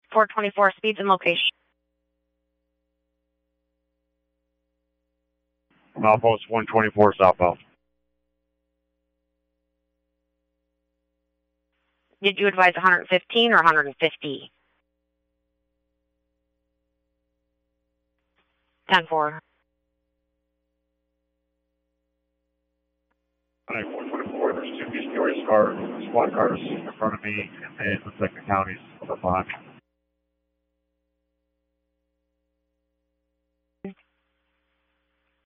424 speeds and location. Milepost 124 southbound. Did you advise 115 or 150? 10-4. 424, there's two mysterious cars, squad cars in front of me, and the second counties behind me.